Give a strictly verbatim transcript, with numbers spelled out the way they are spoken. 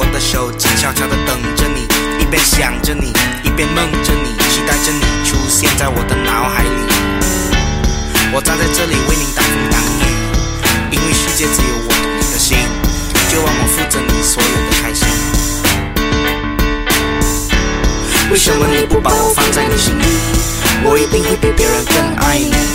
我的手机，悄悄地等着你，一边想着你，一边梦着你，期待着你出现在我的脑海里。我站在这里为你挡风挡雨，因为世界只有我懂你的心，就让我负责你所有的开心。为什么你不把我放在你心里？我一定会比别人更爱你。